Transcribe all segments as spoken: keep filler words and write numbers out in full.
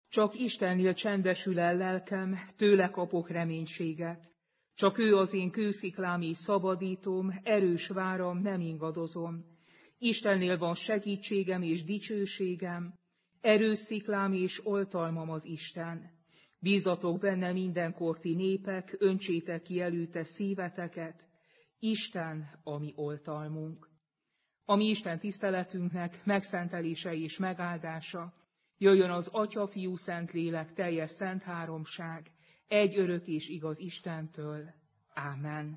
Csak Istennél csendesül el lelkem, tőle kapok reménységet. Csak ő az én kősziklám és szabadítom, erős váram, nem ingadozom. Istennél van segítségem és dicsőségem, erős sziklám és oltalmam az Isten. Bízatok benne mindenkor ti népek, öntsétek ki előtte szíveteket. Isten a mi oltalmunk. A mi Isten tiszteletünknek megszentelése és megáldása jöjjön az Atya, Fiú, Szentlélek, teljes szent háromság, egy örök és igaz Istentől. Ámen.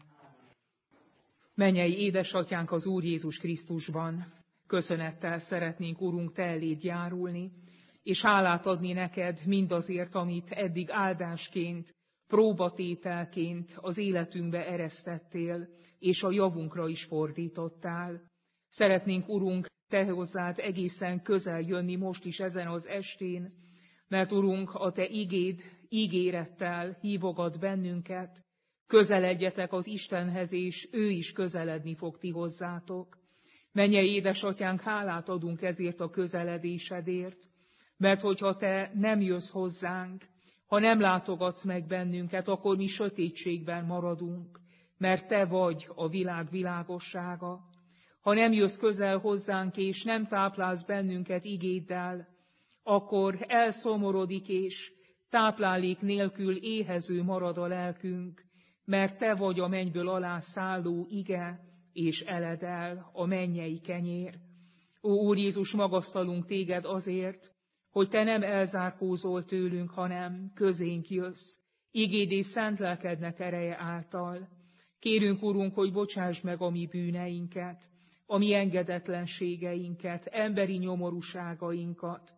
Mennyei édesatyánk az Úr Jézus Krisztusban, köszönettel szeretnénk, Urunk, te eléd járulni, és hálát adni neked mindazért, amit eddig áldásként, próbatételként az életünkbe eresztettél, és a javunkra is fordítottál. Szeretnénk, Urunk, te hozzád egészen közel jönni most is ezen az estén, mert, Urunk, a te igéd ígérettel hívogat bennünket, közeledjetek az Istenhez, és ő is közeledni fog ti hozzátok. Mennyei édesatyánk, hálát adunk ezért a közeledésedért, mert hogyha te nem jössz hozzánk, ha nem látogatsz meg bennünket, akkor mi sötétségben maradunk, mert te vagy a világ világossága. Ha nem jössz közel hozzánk, és nem táplálsz bennünket igéddel, akkor elszomorodik, és táplálék nélkül éhező marad a lelkünk, mert te vagy a mennyből alá szálló ige, és eledel a mennyei kenyér. Ó, Úr Jézus, magasztalunk téged azért, hogy te nem elzárkózol tőlünk, hanem közénk jössz, igéd és szent lelkednek ereje által. Kérünk, Urunk, hogy bocsáss meg a mi bűneinket, a mi engedetlenségeinket, emberi nyomorúságainkat,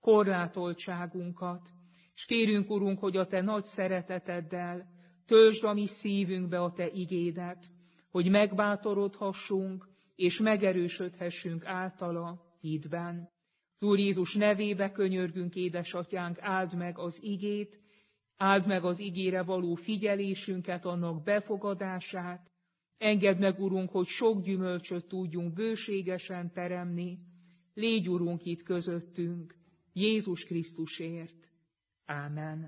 korlátoltságunkat, és kérünk, Urunk, hogy a te nagy szereteteddel töltsd a mi szívünkbe a te igédet, hogy megbátorodhassunk, és megerősödhessünk általa hitben. Az Úr Jézus nevébe könyörgünk, édesatyánk, áld meg az igét, áld meg az igére való figyelésünket, annak befogadását. Engedd meg, Urunk, hogy sok gyümölcsöt tudjunk bőségesen teremni. Légy, Urunk, itt közöttünk, Jézus Krisztusért. Ámen.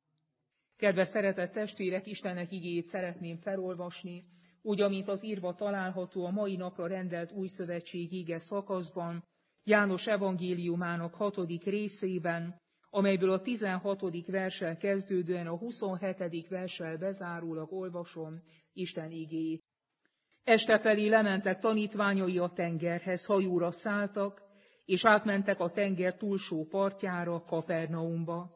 Kedves szeretett testvérek, Istennek igéjét szeretném felolvasni, úgy, amint az írva található a mai napra rendelt újszövetség ige szakaszban, János evangéliumának hatodik részében, amelyből a tizenhatodik verssel kezdődően a huszonhetedik verssel bezárólag olvasom Isten igéjét. Este felé lementek tanítványai a tengerhez, hajóra szálltak, és átmentek a tenger túlsó partjára, Kapernaumba.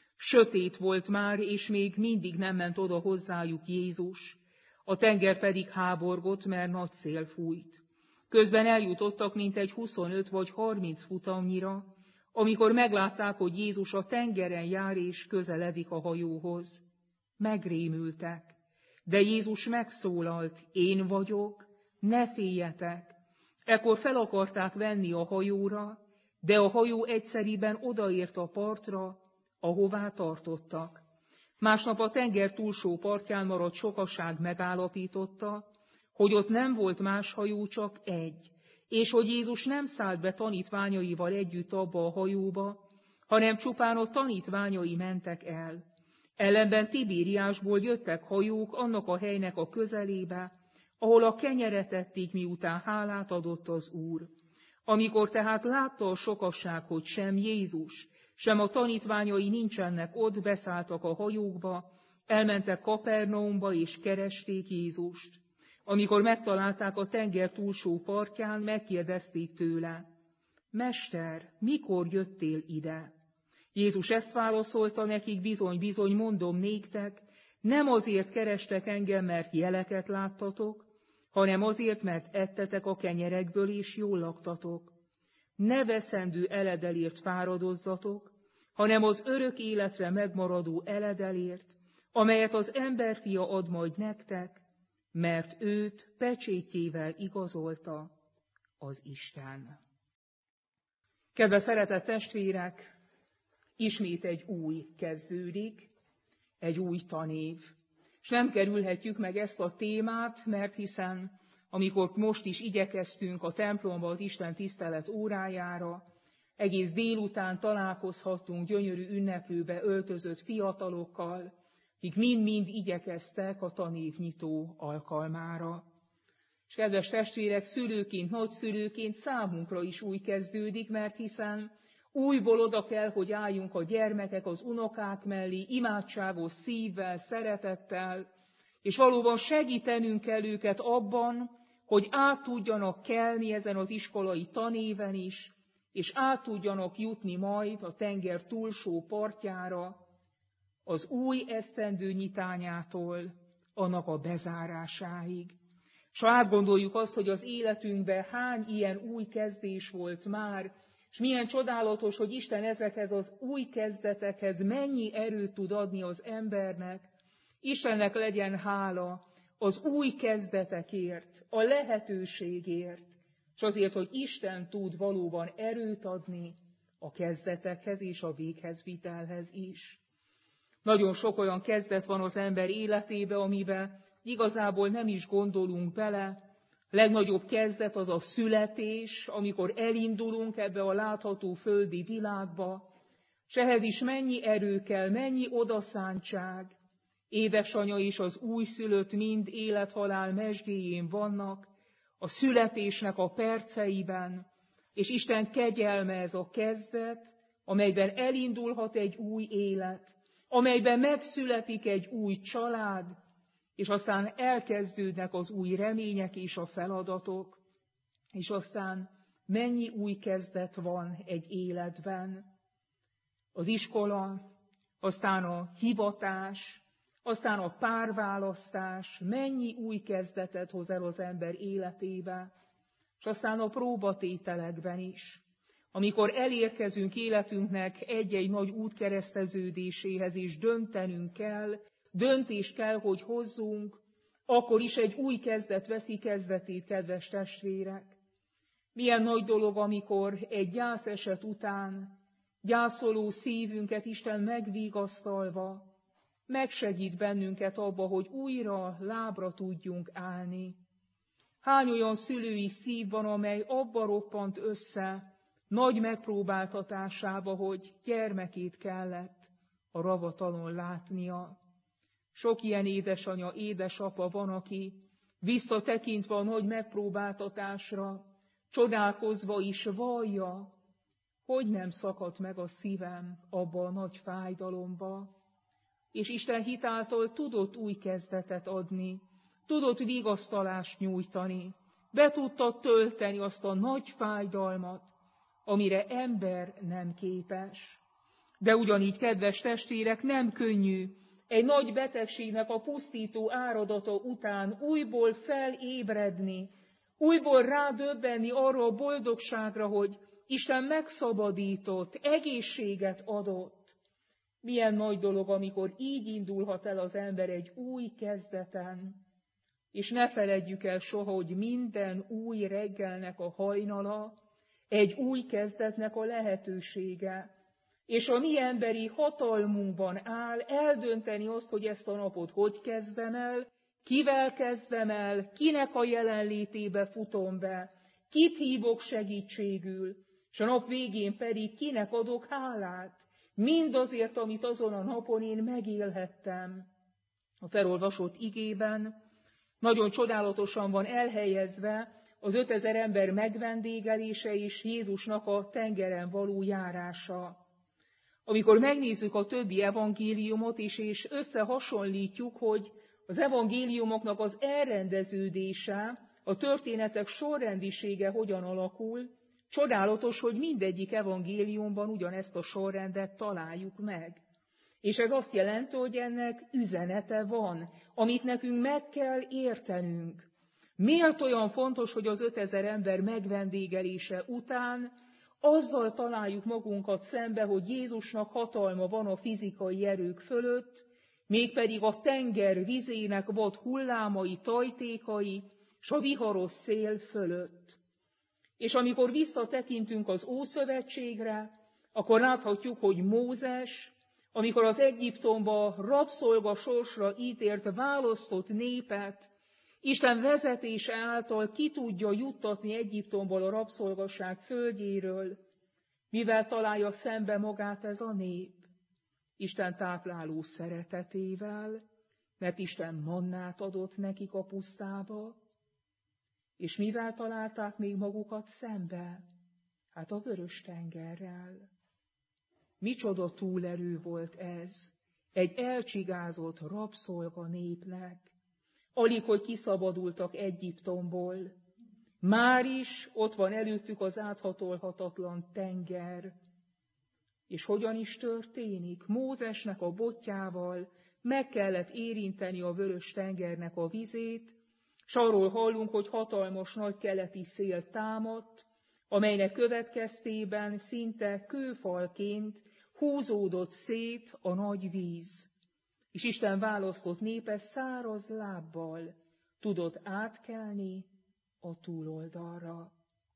Sötét volt már, és még mindig nem ment oda hozzájuk Jézus. A tenger pedig háborgott, mert nagy szél fújt. Közben eljutottak mintegy huszonöt vagy harminc futamnyira, amikor meglátták, hogy Jézus a tengeren jár és közeledik a hajóhoz. Megrémültek, de Jézus megszólalt, én vagyok, ne féljetek. Ekkor fel akarták venni a hajóra, de a hajó egyszeriben odaért a partra, ahová tartottak. Másnap a tenger túlsó partján maradt sokaság megállapította, hogy ott nem volt más hajó, csak egy, és hogy Jézus nem szállt be tanítványaival együtt abba a hajóba, hanem csupán a tanítványai mentek el. Ellenben Tibériásból jöttek hajók annak a helynek a közelébe, ahol a kenyeret ették, miután hálát adott az Úr. Amikor tehát látta a sokasság, hogy sem Jézus, sem a tanítványai nincsenek ott, beszálltak a hajókba, elmentek Kapernaumba és keresték Jézust. Amikor megtalálták a tenger túlsó partján, megkérdezték tőle, Mester, mikor jöttél ide? Jézus ezt válaszolta nekik, bizony, bizony, mondom néktek, nem azért kerestek engem, mert jeleket láttatok, hanem azért, mert ettetek a kenyerekből és jól laktatok. Ne veszendő eledelért fáradozzatok, hanem az örök életre megmaradó eledelért, amelyet az emberfia ad majd nektek, mert őt pecsétjével igazolta az Isten. Kedves szeretett testvérek, ismét egy új kezdődik, egy új tanév. És nem kerülhetjük meg ezt a témát, mert hiszen amikor most is igyekeztünk a templomba az Isten tisztelet órájára, Egész délután találkozhattunk gyönyörű ünneplőbe öltözött fiatalokkal, akik mind-mind igyekeztek a tanévnyitó alkalmára. És kedves testvérek, szülőként, nagyszülőként számunkra is új kezdődik, mert hiszen újból oda kell, hogy álljunk a gyermekek, az unokák mellé, imádságos szívvel, szeretettel, és valóban segítenünk kell őket abban, hogy át tudjanak kelni ezen az iskolai tanéven is, és át tudjanak jutni majd a tenger túlsó partjára, az új esztendő nyitányától annak a bezárásáig. És ha átgondoljuk azt, hogy az életünkben hány ilyen új kezdés volt már, és milyen csodálatos, hogy Isten ezekhez az új kezdetekhez mennyi erőt tud adni az embernek, Istennek legyen hála az új kezdetekért, a lehetőségért, és azért, hogy Isten tud valóban erőt adni a kezdetekhez és a véghezvitelhez is. Nagyon sok olyan kezdet van az ember életébe, amiben igazából nem is gondolunk bele. A legnagyobb kezdet az a születés, amikor elindulunk ebbe a látható földi világba, és ehhez is mennyi erő kell, mennyi odaszántság. Édesanya és az újszülött mind élet-halál mezsgéjén vannak, a születésnek a perceiben, és Isten kegyelme ez a kezdet, amelyben elindulhat egy új élet, amelyben megszületik egy új család, és aztán elkezdődnek az új remények és a feladatok, és aztán mennyi új kezdet van egy életben. Az iskola, aztán a hivatás, aztán a párválasztás, mennyi új kezdetet hoz el az ember életébe, és aztán a próbatételekben is. Amikor elérkezünk életünknek egy-egy nagy útkereszteződéséhez, és döntenünk kell, döntést kell, hogy hozzunk, akkor is egy új kezdet veszi kezdetét, kedves testvérek. Milyen nagy dolog, amikor egy gyászeset után gyászoló szívünket Isten megvigasztalva megsegít bennünket abba, hogy újra lábra tudjunk állni. Hány olyan szülői szív van, amely abba roppant össze, nagy megpróbáltatásába, hogy gyermekét kellett a ravatalon látnia. Sok ilyen édesanya, édesapa van, aki visszatekintve a nagy megpróbáltatásra, csodálkozva is vallja, hogy nem szakadt meg a szívem abba a nagy fájdalomba. És Isten hitáltal tudott új kezdetet adni, tudott vigasztalást nyújtani, be tudta tölteni azt a nagy fájdalmat, amire ember nem képes. De ugyanígy, kedves testvérek, nem könnyű egy nagy betegségnek a pusztító áradata után újból felébredni, újból rádöbbenni arra a boldogságra, hogy Isten megszabadított, egészséget adott. Milyen nagy dolog, amikor így indulhat el az ember egy új kezdeten. És ne feledjük el soha, hogy minden új reggelnek a hajnala egy új kezdetnek a lehetősége. És a mi emberi hatalmunkban áll eldönteni azt, hogy ezt a napot hogy kezdem el, kivel kezdem el, kinek a jelenlétébe futom be, kit hívok segítségül, és a nap végén pedig kinek adok hálát, mindazért, amit azon a napon én megélhettem. A felolvasott igében nagyon csodálatosan van elhelyezve az ötezer ember megvendégelése és Jézusnak a tengeren való járása. Amikor megnézzük a többi evangéliumot is, és összehasonlítjuk, hogy az evangéliumoknak az elrendeződése, a történetek sorrendisége hogyan alakul, csodálatos, hogy mindegyik evangéliumban ugyanezt a sorrendet találjuk meg. És ez azt jelenti, hogy ennek üzenete van, amit nekünk meg kell értenünk. Miért olyan fontos, hogy az ötezer ember megvendégelése után azzal találjuk magunkat szembe, hogy Jézusnak hatalma van a fizikai erők fölött, mégpedig a tenger vizének vad hullámai, tajtékai, s a viharos szél fölött. És amikor visszatekintünk az Ószövetségre, akkor láthatjuk, hogy Mózes, amikor az Egyiptomba rabszolga sorsra ítélt választott népet, Isten vezetése által ki tudja juttatni Egyiptomból a rabszolgaság földjéről, Mivel találja szembe magát ez a nép? Isten tápláló szeretetével, mert Isten mannát adott nekik a pusztába. És mivel találták még magukat szembe? Hát a Vörös-tengerrel. Micsoda túlerő volt ez egy elcsigázott rabszolga népnek. Alig, hogy kiszabadultak Egyiptomból. Máris ott van előttük az áthatolhatatlan tenger. És hogyan is történik? Mózesnek a botjával meg kellett érinteni a Vörös-tengernek a vizét, s arról hallunk, hogy hatalmas nagy keleti szél támadt, amelynek következtében szinte kőfalként húzódott szét a nagy víz. És Isten választott népe száraz lábbal tudott átkelni a túloldalra.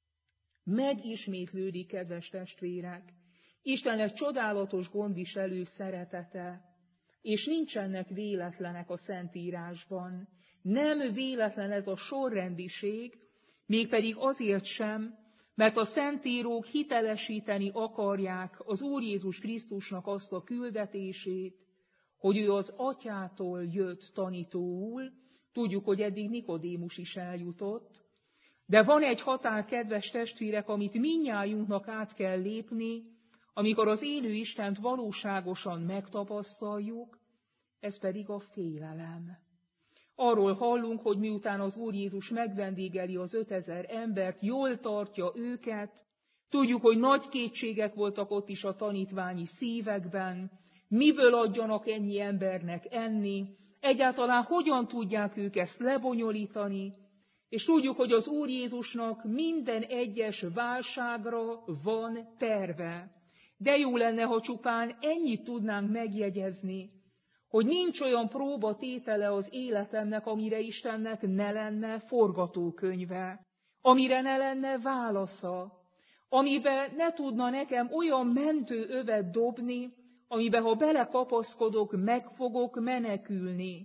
Megismétlődik, kedves testvérek, Istennek csodálatos gondviselő szeretete, és nincsenek véletlenek a Szentírásban. Nem véletlen ez a sorrendiség, mégpedig azért sem, mert a szentírók hitelesíteni akarják az Úr Jézus Krisztusnak azt a küldetését, hogy ő az Atyától jött tanítóul, tudjuk, hogy eddig Nikodémus is eljutott, de van egy határ, kedves testvérek, amit mindnyájunknak át kell lépni, amikor az élő Istent valóságosan megtapasztaljuk, ez pedig a félelem. Arról hallunk, hogy miután az Úr Jézus megvendégeli az ötezer embert, jól tartja őket, tudjuk, hogy nagy kétségek voltak ott is a tanítványi szívekben, miből adjanak ennyi embernek enni, egyáltalán hogyan tudják ők ezt lebonyolítani, és tudjuk, hogy az Úr Jézusnak minden egyes válságra van terve. De jó lenne, ha csupán ennyit tudnánk megjegyezni, hogy nincs olyan próbatétele az életemnek, amire Istennek ne lenne forgatókönyve, amire ne lenne válasza, amiben ne tudna nekem olyan mentőövet dobni, amiben ha belekapaszkodok, meg fogok menekülni.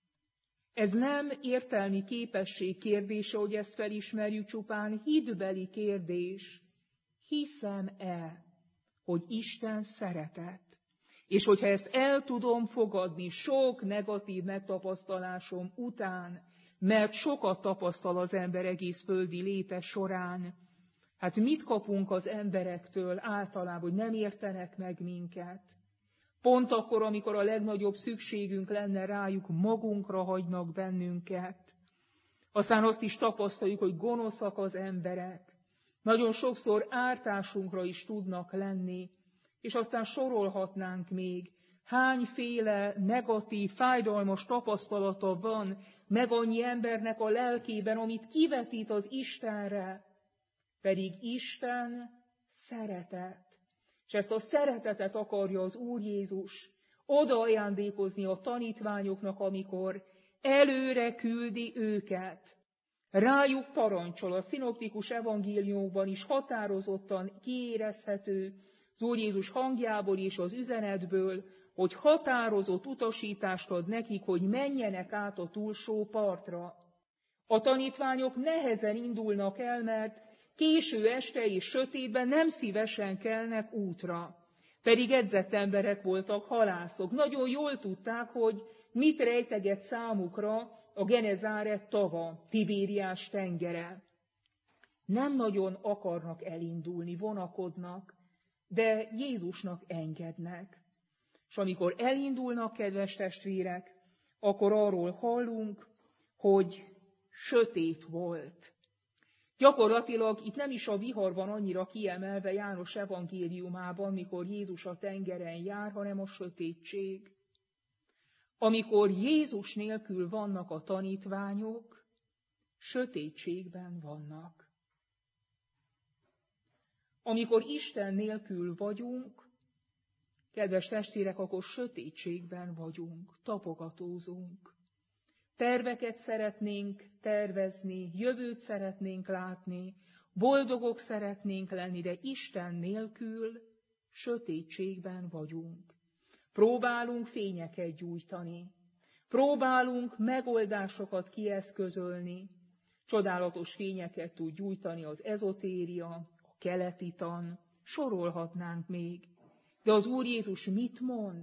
Ez nem értelmi képesség kérdése, hogy ezt felismerjük, csupán hitbeli kérdés. Hiszem-e, hogy Isten szeretett? És hogyha ezt el tudom fogadni sok negatív megtapasztalásom után, mert sokat tapasztal az ember egész földi léte során, hát mit kapunk az emberektől általában, hogy nem értenek meg minket? Pont akkor, amikor a legnagyobb szükségünk lenne rájuk, magunkra hagynak bennünket. Aztán azt is tapasztaljuk, hogy gonoszak az emberek. Nagyon sokszor ártásunkra is tudnak lenni, és aztán sorolhatnánk még, hányféle negatív, fájdalmas tapasztalata van meg annyi embernek a lelkében, amit kivetít az Istenre, pedig Isten szeretet. És ezt a szeretetet akarja az Úr Jézus oda ajándékozni a tanítványoknak, amikor előre küldi őket. Rájuk parancsol, a szinoptikus evangéliumokban is határozottan kiérezhető az Úr Jézus hangjából és az üzenetből, hogy határozott utasítást ad nekik, hogy menjenek át a túlsó partra. A tanítványok nehezen indulnak el, mert késő este és sötétben nem szívesen kelnek útra. Pedig edzett emberek voltak, halászok. Nagyon jól tudták, hogy mit rejteget számukra a Genezáret tava, Tibériás tengere. Nem nagyon akarnak elindulni, vonakodnak, de Jézusnak engednek. És amikor elindulnak, kedves testvérek, akkor arról hallunk, hogy sötét volt. Gyakorlatilag itt nem is a vihar van annyira kiemelve János evangéliumában, mikor Jézus a tengeren jár, hanem a sötétség. Amikor Jézus nélkül vannak a tanítványok, sötétségben vannak. Amikor Isten nélkül vagyunk, kedves testvérek, akkor sötétségben vagyunk, tapogatózunk. Terveket szeretnénk tervezni, jövőt szeretnénk látni, boldogok szeretnénk lenni, de Isten nélkül sötétségben vagyunk. Próbálunk fényeket gyújtani, próbálunk megoldásokat kieszközölni. Csodálatos fényeket tud gyújtani az ezotéria, a keleti tan, sorolhatnánk még. De az Úr Jézus mit mond?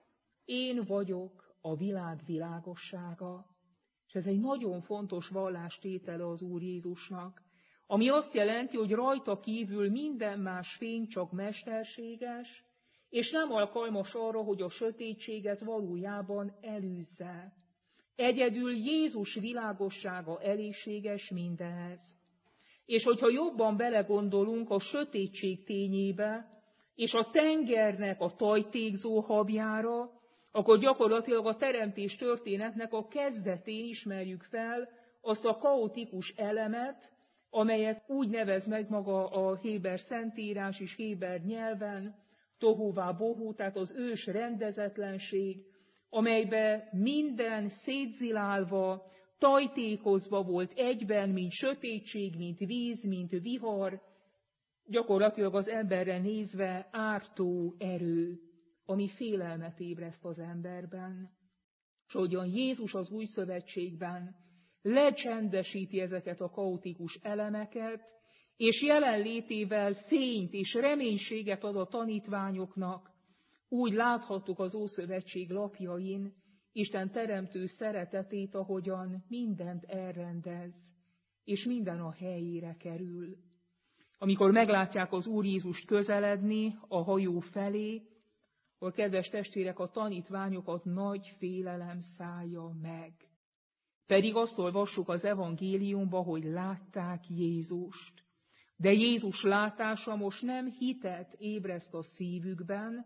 Én vagyok a világ világossága. És ez egy nagyon fontos vallástétele az Úr Jézusnak, ami azt jelenti, hogy rajta kívül minden más fény csak mesterséges, és nem alkalmas arra, hogy a sötétséget valójában elűzze. Egyedül Jézus világossága elégséges mindenhez. És hogyha jobban belegondolunk a sötétség tényébe, és a tengernek a tajtékzó habjára, akkor gyakorlatilag a teremtés történetnek a kezdetén ismerjük fel azt a kaotikus elemet, amelyet úgy nevez meg maga a héber szentírás és héber nyelven, tohuvá bohu, tehát az ős rendezetlenség, amelybe minden szétzilálva, tajtékozva volt egyben, mint sötétség, mint víz, mint vihar, gyakorlatilag az emberre nézve ártó erő, ami félelmet ébreszt az emberben. És ahogyan Jézus az új szövetségben lecsendesíti ezeket a kaotikus elemeket, és jelenlétével fényt és reménységet ad a tanítványoknak, úgy láthattuk az Ószövetség lapjain Isten teremtő szeretetét, ahogyan mindent elrendez, és minden a helyére kerül. Amikor meglátják az Úr Jézust közeledni a hajó felé, akkor, kedves testvérek, a tanítványokat nagy félelem szállja meg. Pedig azt olvassuk az evangéliumban, hogy látták Jézust. De Jézus látása most nem hitet ébreszt a szívükben,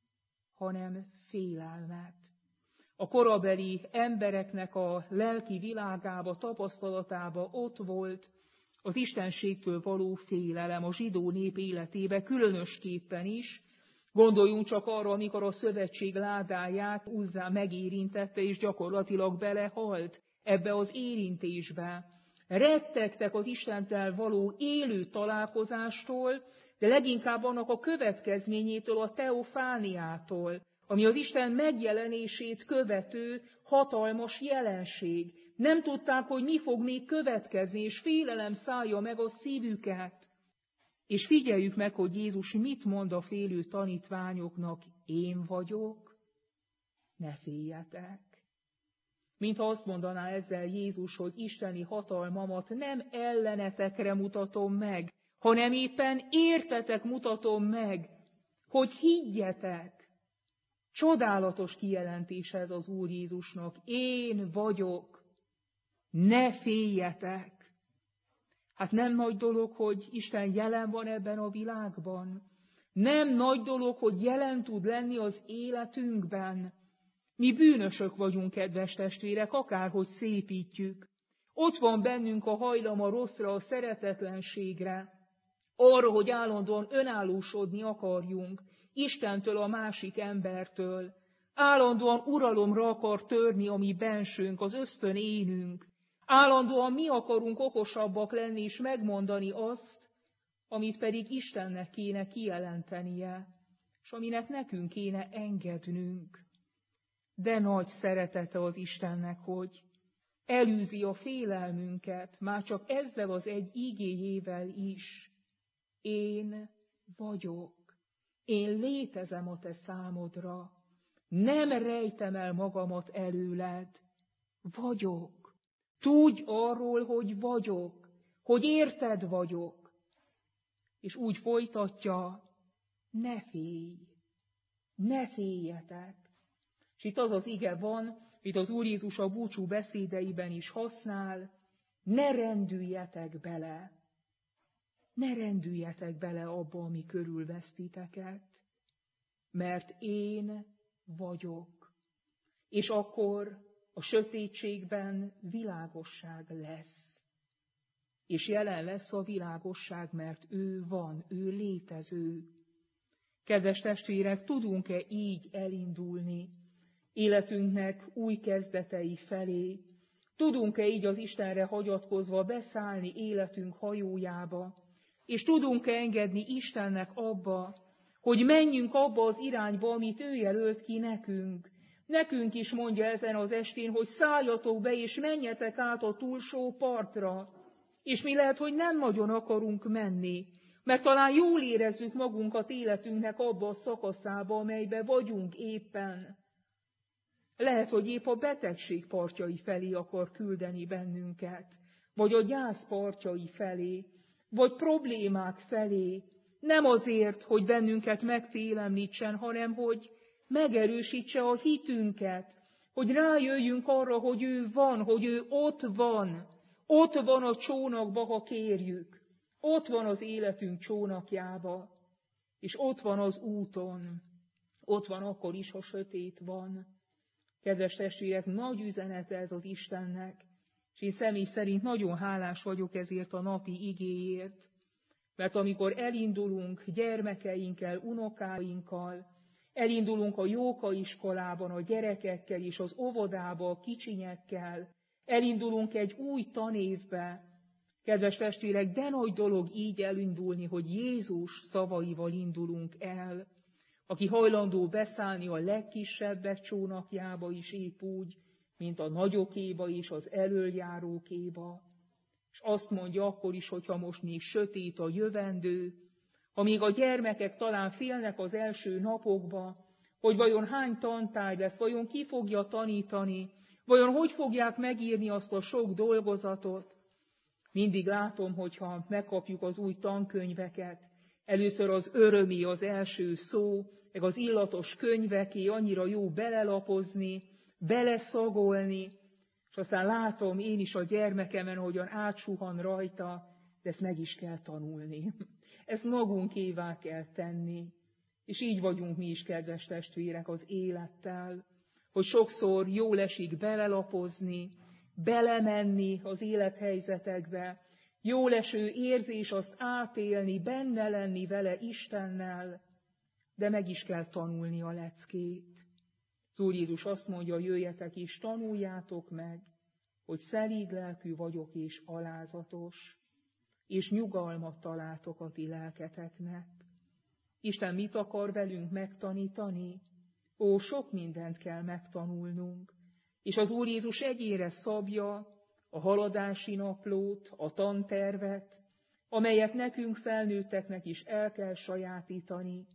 hanem félelmet. A korabeli embereknek a lelki világába, tapasztalatába ott volt az istenségtől való félelem, a zsidó nép életébe különösképpen is. Gondoljunk csak arra, amikor a szövetség ládáját Uzzá megérintette, és gyakorlatilag belehalt ebbe az érintésbe. Rettegtek az Istenttel való élő találkozástól, de leginkább annak a következményétől, a teofániától, ami az Isten megjelenését követő hatalmas jelenség. Nem tudták, hogy mi fog még következni, és félelem szállja meg a szívüket. És figyeljük meg, hogy Jézus mit mond a félő tanítványoknak: én vagyok, ne féljetek. Mintha azt mondaná ezzel Jézus, hogy isteni hatalmamat nem ellenetekre mutatom meg, hanem éppen értetek mutatom meg, hogy higgyetek. Csodálatos kijelentés ez az Úr Jézusnak: én vagyok, ne féljetek. Hát nem nagy dolog, hogy Isten jelen van ebben a világban. Nem nagy dolog, hogy jelen tud lenni az életünkben. Mi bűnösök vagyunk, kedves testvérek, akárhogy szépítjük. Ott van bennünk a hajlam a rosszra, a szeretetlenségre, arra, hogy állandóan önállósodni akarjunk, Istentől, a másik embertől. Állandóan uralomra akar törni a mi bensőnk, az ösztön énünk. Állandóan mi akarunk okosabbak lenni és megmondani azt, amit pedig Istennek kéne kijelentenie, és aminek nekünk kéne engednünk. De nagy szeretete az Istennek, hogy elűzi a félelmünket, már csak ezzel az egy igéjével is. Én vagyok, én létezem a te számodra, nem rejtem el magamat előled, vagyok. Tudj arról, hogy vagyok, hogy érted vagyok. És úgy folytatja: ne félj, ne féljetek. És itt az az ige van, itt az Úr Jézus a búcsú beszédeiben is használ: ne rendüljetek bele, ne rendüljetek bele abba, ami körülvesz titeket, mert én vagyok. És akkor a sötétségben világosság lesz. És jelen lesz a világosság, mert ő van, ő létező. Kedves testvérek, tudunk-e így elindulni életünknek új kezdetei felé? Tudunk-e így az Istenre hagyatkozva beszállni életünk hajójába? És tudunk-e engedni Istennek abba, hogy menjünk abba az irányba, amit ő jelölt ki nekünk? Nekünk is mondja ezen az estén, hogy szálljatok be, és menjetek át a túlsó partra. És mi lehet, hogy nem nagyon akarunk menni, Mert talán jól érezzük magunkat életünknek abba a szakaszába, amelybe vagyunk éppen. Lehet, hogy épp a betegség partjai felé akar küldeni bennünket, vagy a gyász partjai felé, vagy problémák felé. Nem azért, hogy bennünket megfélemlítsen, hanem hogy megerősítse a hitünket, hogy rájöjjünk arra, hogy ő van, hogy ő ott van. Ott van a csónakba, ha kérjük. Ott van az életünk csónakjába, és ott van az úton. Ott van akkor is, ha sötét van. Kedves testvérek, nagy üzenete ez az Istennek, és én személy szerint nagyon hálás vagyok ezért a napi igéért, mert amikor elindulunk gyermekeinkkel, unokáinkkal, elindulunk a jókaiskolában a gyerekekkel és az óvodába a kicsinyekkel, elindulunk egy új tanévbe, kedves testvérek, de nagy dolog így elindulni, hogy Jézus szavaival indulunk el, aki hajlandó beszállni a legkisebbek csónakjába is épp úgy, mint a nagyokéba és az elöljárókéba. És azt mondja akkor is, hogyha most még sötét a jövendő, amíg a gyermekek talán félnek az első napokba, hogy vajon hány tantárgy lesz, vajon ki fogja tanítani, vajon hogy fogják megírni azt a sok dolgozatot. Mindig látom, hogyha megkapjuk az új tankönyveket, először az örömi az első szó, meg az illatos könyveké, annyira jó belelapozni, beleszagolni, és aztán látom én is a gyermekemen, hogyan átsuhan rajta, de ezt meg is kell tanulni. Ezt magunkévá kell tenni. És így vagyunk mi is, kedves testvérek, az élettel, hogy sokszor jól esik belelapozni, belemenni az élethelyzetekbe, jól eső érzés azt átélni, benne lenni vele Istennel, de meg is kell tanulni a leckét. Az Úr Jézus azt mondja, jöjjetek és tanuljátok meg, hogy szelíd lelkű vagyok és alázatos, és nyugalmat találtok a ti lelketeknek. Isten mit akar velünk megtanítani? Ó, sok mindent kell megtanulnunk, és az Úr Jézus egyére szabja a haladási naplót, a tantervet, amelyet nekünk felnőtteknek is el kell sajátítani,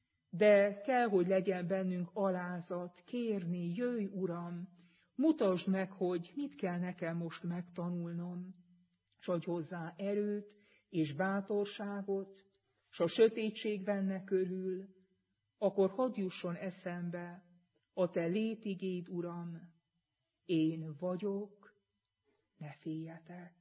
de kell, hogy legyen bennünk alázat, kérni, jöjj, Uram, mutasd meg, hogy mit kell nekem most megtanulnom, s adj hozzá erőt és bátorságot, s a sötétség benne körül, akkor hadd jusson eszembe a te létigéd, Uram, én vagyok, ne féljetek.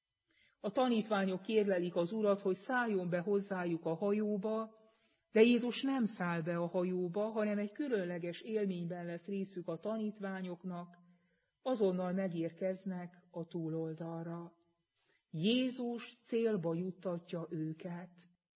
A tanítványok kérlelik az Urat, hogy szálljon be hozzájuk a hajóba, de Jézus nem száll be a hajóba, hanem egy különleges élményben lesz részük a tanítványoknak, azonnal megérkeznek a túloldalra. Jézus célba juttatja őket.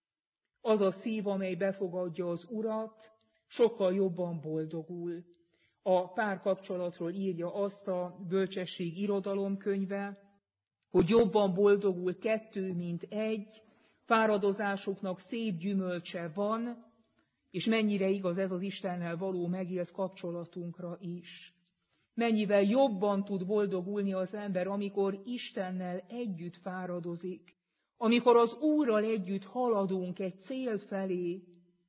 Az a szív, amely befogadja az Urat, sokkal jobban boldogul. A párkapcsolatról írja azt a bölcsesség irodalomkönyve, hogy jobban boldogul kettő, mint egy, fáradozásuknak szép gyümölcse van, és mennyire igaz ez az Istennel való megélt kapcsolatunkra is. Mennyivel jobban tud boldogulni az ember, amikor Istennel együtt fáradozik, amikor az Úrral együtt haladunk egy cél felé,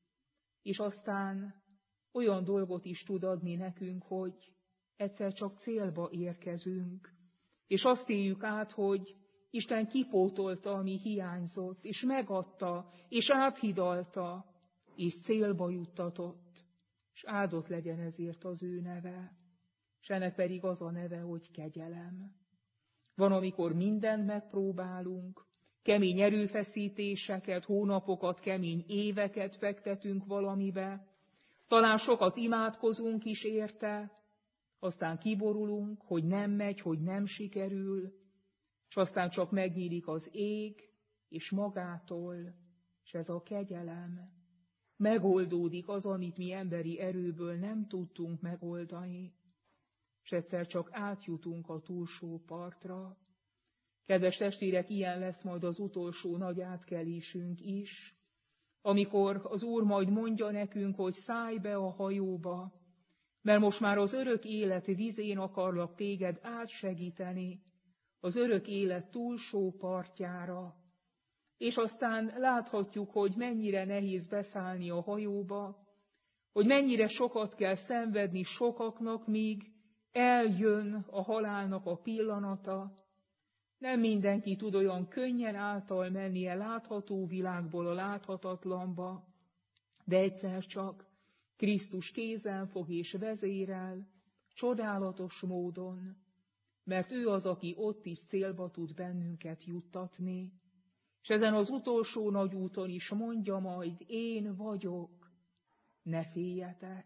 és aztán olyan dolgot is tud adni nekünk, hogy egyszer csak célba érkezünk, és azt éljük át, hogy Isten kipótolta, ami hiányzott, és megadta, és áthidalta, és célba juttatott, és áldott legyen ezért az ő neve, és ennek pedig az a neve, hogy kegyelem. Van, amikor mindent megpróbálunk, kemény erőfeszítéseket, hónapokat, kemény éveket fektetünk valamibe, talán sokat imádkozunk is érte, aztán kiborulunk, hogy nem megy, hogy nem sikerül, és aztán csak megnyílik az ég, és magától, és ez a kegyelem. Megoldódik az, amit mi emberi erőből nem tudtunk megoldani, és egyszer csak átjutunk a túlsó partra. Kedves testvérek, ilyen lesz majd az utolsó nagy átkelésünk is, amikor az Úr majd mondja nekünk, hogy szállj be a hajóba, mert most már az örök élet vízén akarlak téged átsegíteni, az örök élet túlsó partjára, És aztán láthatjuk, hogy mennyire nehéz beszállni a hajóba, hogy mennyire sokat kell szenvedni sokaknak, míg eljön a halálnak a pillanata. Nem mindenki tud olyan könnyen által mennie látható világból a láthatatlanba, de egyszer csak Krisztus kézen fog és vezérel, csodálatos módon, mert ő az, aki ott is célba tud bennünket juttatni. És ezen az utolsó nagy úton is mondja majd, én vagyok, ne féljetek.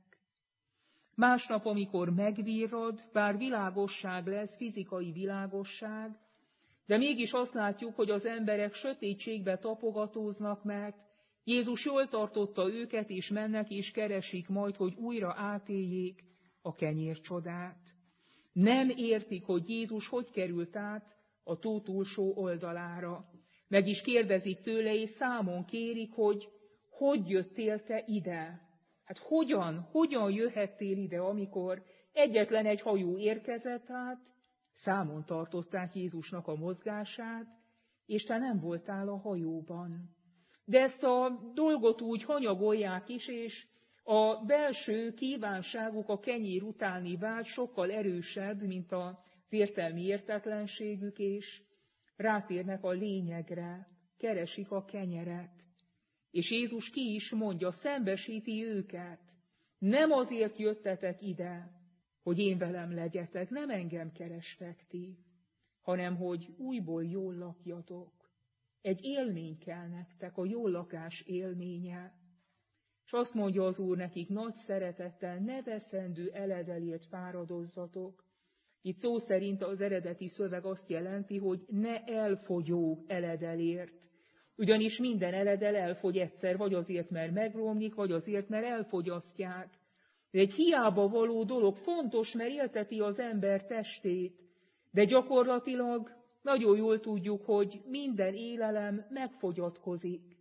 Másnap, amikor megvirrad, bár világosság lesz, fizikai világosság, de mégis azt látjuk, hogy az emberek sötétségbe tapogatóznak, mert Jézus jól tartotta őket, és mennek, és keresik majd, hogy újra átéljék a kenyércsodát. Nem értik, hogy Jézus hogy került át a tó túlsó oldalára. Meg is kérdezik tőle, és számon kérik, hogy hogy jöttél te ide? Hát hogyan, hogyan jöhettél ide, amikor egyetlen egy hajó érkezett át, számon tartották Jézusnak a mozgását, és te nem voltál a hajóban. De ezt a dolgot úgy hanyagolják is, és a belső kívánságuk, a kenyér utáni vágy sokkal erősebb, mint az értelmi értetlenségük, és rátérnek a lényegre, keresik a kenyeret. És Jézus ki is mondja, szembesíti őket. Nem azért jöttetek ide, hogy én velem legyetek, nem engem kerestek ti, hanem hogy újból jól lakjatok. Egy élmény kell nektek, a jól lakás élménye. És azt mondja az Úr nekik nagy szeretettel, ne veszendő eledelért fáradozzatok. Itt szó szerint az eredeti szöveg azt jelenti, hogy ne elfogyó eledelért. Ugyanis minden eledel elfogy egyszer, vagy azért, mert megromlik, vagy azért, mert elfogyasztják. Ez egy hiába való dolog, fontos, mert élteti az ember testét, de gyakorlatilag nagyon jól tudjuk, hogy minden élelem megfogyatkozik.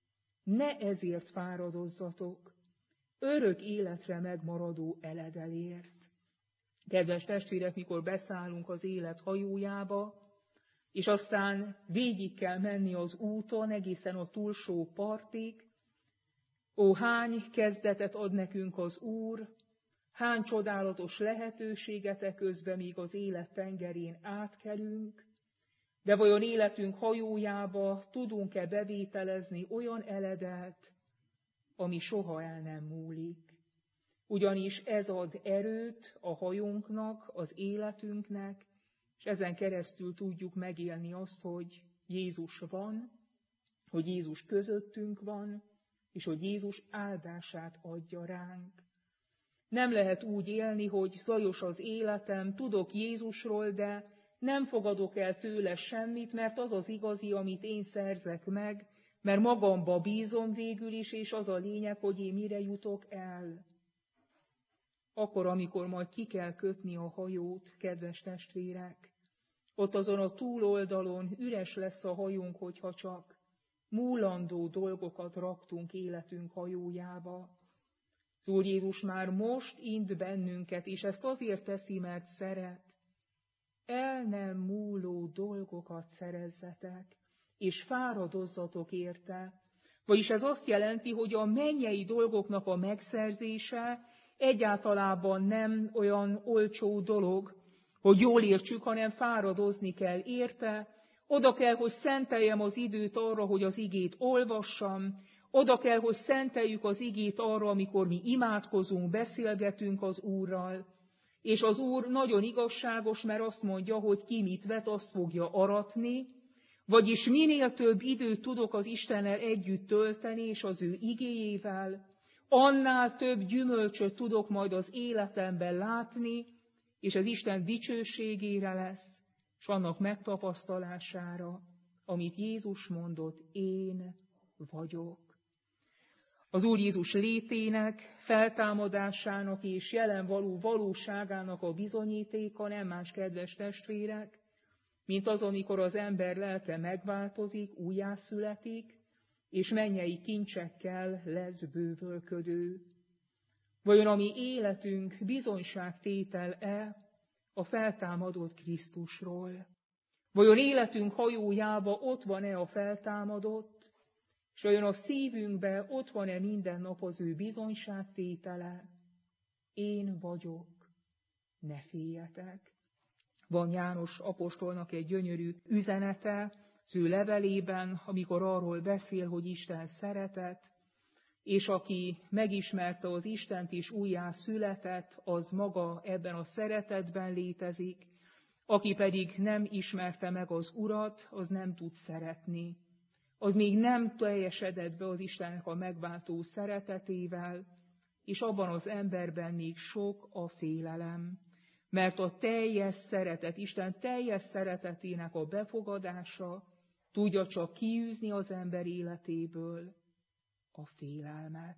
Ne ezért fáradozzatok, örök életre megmaradó eledelért. Kedves testvérek, mikor beszállunk az élet hajójába, és aztán végig kell menni az úton egészen a túlsó partig, ó, hány kezdetet ad nekünk az Úr, hány csodálatos lehetőséget e közben, míg az élet tengerén átkelünk, de vajon életünk hajójába tudunk-e bevételezni olyan eledelt, ami soha el nem múlik? Ugyanis ez ad erőt a hajónknak, az életünknek, és ezen keresztül tudjuk megélni azt, hogy Jézus van, hogy Jézus közöttünk van, és hogy Jézus áldását adja ránk. Nem lehet úgy élni, hogy zajos az életem, tudok Jézusról, de nem fogadok el tőle semmit, mert az az igazi, amit én szerzek meg, mert magamba bízom végül is, és az a lényeg, hogy én mire jutok el. Akkor, amikor majd ki kell kötni a hajót, kedves testvérek, ott azon a túloldalon üres lesz a hajónk, hogyha csak múlandó dolgokat raktunk életünk hajójába. Az Úr Jézus már most int bennünket, és ezt azért teszi, mert szeret. El nem múló dolgokat szerezzetek, és fáradozzatok érte. Vagyis ez azt jelenti, hogy a mennyei dolgoknak a megszerzése egyáltalában nem olyan olcsó dolog, hogy jól értsük, hanem fáradozni kell érte. Oda kell, hogy szenteljem az időt arra, hogy az igét olvassam, oda kell, hogy szenteljük az igét arra, amikor mi imádkozunk, beszélgetünk az Úrral. És az Úr nagyon igazságos, mert azt mondja, hogy ki mit vet, azt fogja aratni, vagyis minél több időt tudok az Istennel együtt tölteni, és az ő igéjével, annál több gyümölcsöt tudok majd az életemben látni, és az Isten dicsőségére lesz, és annak megtapasztalására, amit Jézus mondott, én vagyok. Az Úr Jézus létének, feltámadásának és jelen való valóságának a bizonyítéka nem más, kedves testvérek, mint az, amikor az ember lelke megváltozik, újjászületik, és mennyei kincsekkel lesz bővölködő. Vajon a mi életünk bizonyságtétel-e a feltámadott Krisztusról? Vajon életünk hajójába ott van-e a feltámadott, és vajon a szívünkbe ott van-e minden nap az ő bizonyságtétele? Én vagyok, ne féljetek. Van János apostolnak egy gyönyörű üzenete az ő levelében, amikor arról beszél, hogy Isten szeretet, és aki megismerte az Istent és újjá született, az maga ebben a szeretetben létezik, aki pedig nem ismerte meg az Urat, az nem tud szeretni. Az még nem teljesedett be az Istennek a megváltó szeretetével, és abban az emberben még sok a félelem. Mert a teljes szeretet, Isten teljes szeretetének a befogadása tudja csak kiűzni az ember életéből a félelmet.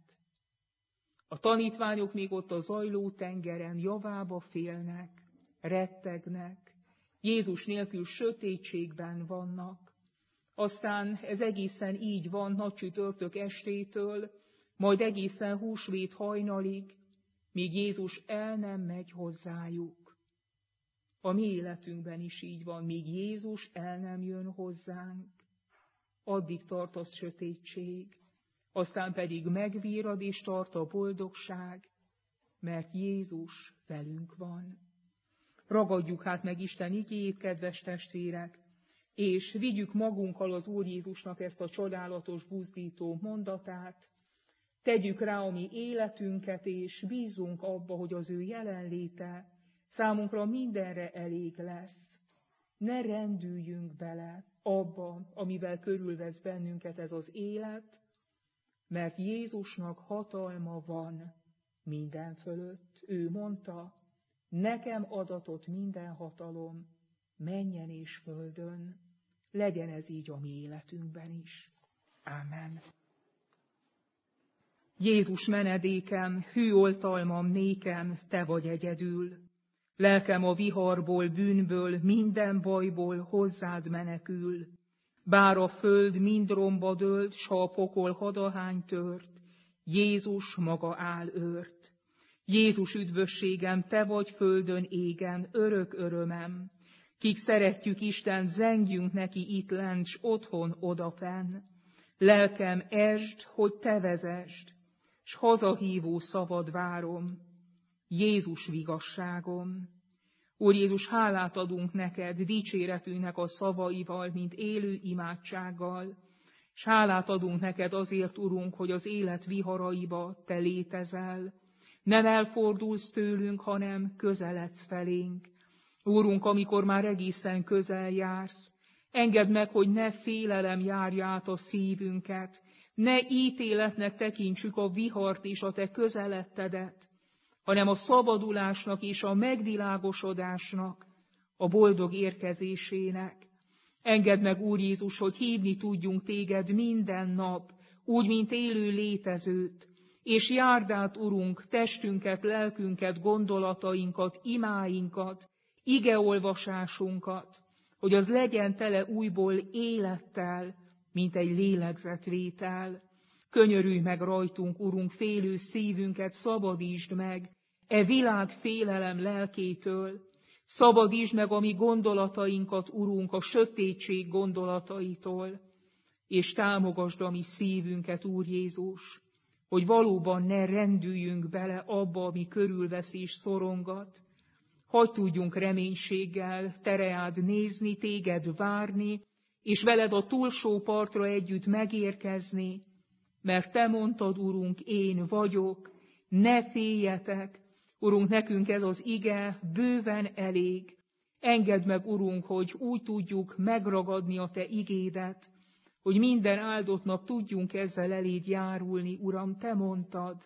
A tanítványok még ott a zajló tengeren javába félnek, rettegnek, Jézus nélkül sötétségben vannak. Aztán ez egészen így van nagycsütörtök estétől, majd egészen húsvét hajnalig, míg Jézus el nem megy hozzájuk. A mi életünkben is így van, míg Jézus el nem jön hozzánk. Addig tart a sötétség, aztán pedig megvírad és tart a boldogság, mert Jézus velünk van. Ragadjuk hát meg Isten igéjét, kedves testvérek, és vigyük magunkkal az Úr Jézusnak ezt a csodálatos, buzdító mondatát, tegyük rá a mi életünket, és bízzunk abba, hogy az ő jelenléte számunkra mindenre elég lesz. Ne rendüljünk bele abba, amivel körülvesz bennünket ez az élet, mert Jézusnak hatalma van minden fölött. Ő mondta, nekem adatott minden hatalom, mennyen és földön. Legyen ez így a mi életünkben is. Ámen. Jézus menedékem, hű oltalmam nékem, te vagy egyedül. Lelkem a viharból, bűnből, minden bajból hozzád menekül. Bár a föld mind romba dőlt, s ha a pokol hadahány tört, Jézus maga áll őrt. Jézus üdvösségem, te vagy földön égen, örök örömem. Kik szeretjük Isten, zengjünk neki itt lent, s otthon odafenn. Lelkem, esd, hogy te vezesd, s hazahívó szavad várom. Jézus vigasságom. Úr Jézus, hálát adunk neked dicséretünknek a szavaival, mint élő imádsággal, s hálát adunk neked azért, Urunk, hogy az élet viharaiba te létezel. Nem elfordulsz tőlünk, hanem közeledsz felénk. Úrunk, amikor már egészen közel jársz, engedd meg, hogy ne félelem járja át a szívünket, ne ítéletnek tekintsük a vihart és a te közeledtedet, hanem a szabadulásnak és a megvilágosodásnak, a boldog érkezésének. Engedd meg, Úr Jézus, hogy hívni tudjunk téged minden nap, úgy, mint élő létezőt, és járd át, Urunk, testünket, lelkünket, gondolatainkat, imáinkat, igeolvasásunkat, hogy az legyen tele újból élettel, mint egy lélegzetvétel. Könyörülj meg rajtunk, Urunk, félő szívünket, szabadítsd meg e világ félelem lelkétől, szabadítsd meg a mi gondolatainkat, Urunk, a sötétség gondolataitól, és támogasd a mi szívünket, Úr Jézus, hogy valóban ne rendüljünk bele abba, ami körülvesz és szorongat. Hadd tudjunk reménységgel te reád nézni, téged várni, és veled a túlsó partra együtt megérkezni, mert te mondtad, Urunk, én vagyok, ne féljetek. Urunk, nekünk ez az ige bőven elég. Engedd meg, Urunk, hogy úgy tudjuk megragadni a te igédet, hogy minden áldottnak tudjunk ezzel eléd járulni. Uram, te mondtad,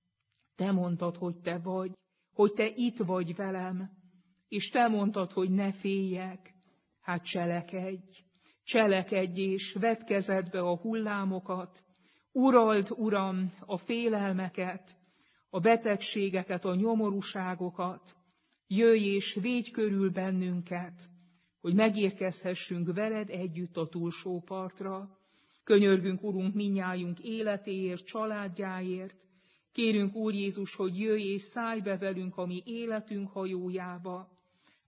te mondtad, hogy te vagy, hogy te itt vagy velem, és te mondtad, hogy ne féljek. Hát cselekedj, cselekedj, és vedd kezedbe a hullámokat, urald, Uram, a félelmeket, a betegségeket, a nyomorúságokat, jöjj és védj körül bennünket, hogy megérkezhessünk veled együtt a túlsó partra. Könyörgünk, Urunk, mindnyájunk életéért, családjáért. Kérünk, Úr Jézus, hogy jöjj és szállj be velünk a mi életünk hajójába.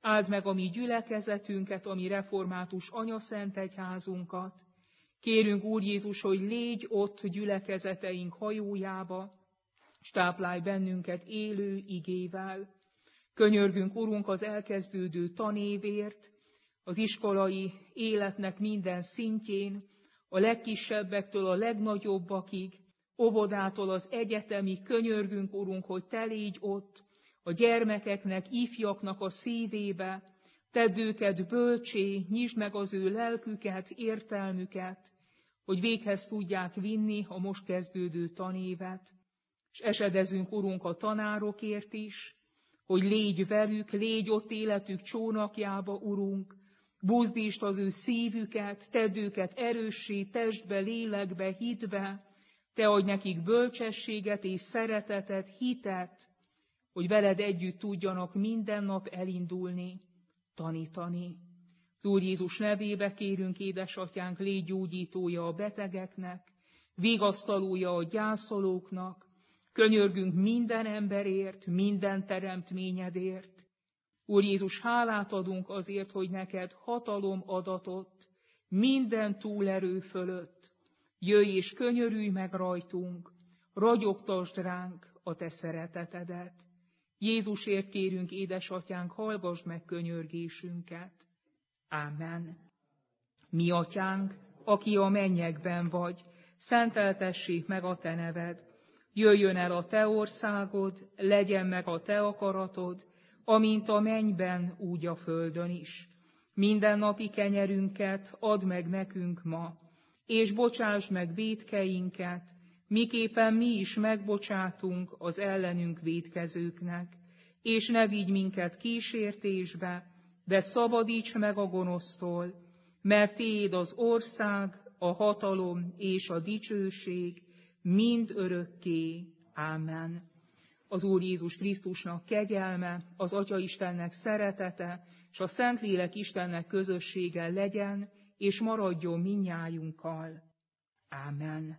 Áld meg a mi gyülekezetünket, a mi református anyaszentegyházunkat. Kérünk, Úr Jézus, hogy légy ott gyülekezeteink hajójába, s táplálj bennünket élő igével. Könyörgünk, Urunk, az elkezdődő tanévért, az iskolai életnek minden szintjén, a legkisebbektől a legnagyobbakig, óvodától az egyetemi, könyörgünk, Urunk, hogy Te légy ott, a gyermekeknek, ifjaknak a szívébe, tedd őket bölcsé, nyisd meg az ő lelküket, értelmüket, hogy véghez tudják vinni a most kezdődő tanévet. És esedezünk, Urunk, a tanárokért is, hogy légy velük, légy ott életük csónakjába, Urunk, buzdítsd az ő szívüket, tedd őket erőssé, testbe, lélekbe, hitbe, Te adj nekik bölcsességet és szeretetet, hitet, hogy veled együtt tudjanak minden nap elindulni, tanítani. Az Úr Jézus nevébe kérünk, édesatyánk, légy gyógyítója a betegeknek, vigasztalója a gyászolóknak, könyörgünk minden emberért, minden teremtményedért. Úr Jézus, hálát adunk azért, hogy neked hatalom adatott minden túlerő fölött. Jöjj és könyörülj meg rajtunk, ragyogtasd ránk a te szeretetedet. Jézusért kérünk, édesatyánk, hallgassd meg könyörgésünket. Ámen. Mi atyánk, aki a mennyekben vagy, szenteltessék meg a te neved. Jöjjön el a te országod, legyen meg a te akaratod, amint a mennyben, úgy a földön is. Minden napi kenyerünket add meg nekünk ma, és bocsásd meg vétkeinket, miképpen mi is megbocsátunk az ellenünk vétkezőknek. És ne vigy minket kísértésbe, de szabadíts meg a gonosztól, mert tiéd az ország, a hatalom és a dicsőség mind örökké. Ámen. Az Úr Jézus Krisztusnak kegyelme, az Atya Istennek szeretete, és a Szentlélek Istennek közössége legyen, és maradjon mindnyájunkkal. Ámen.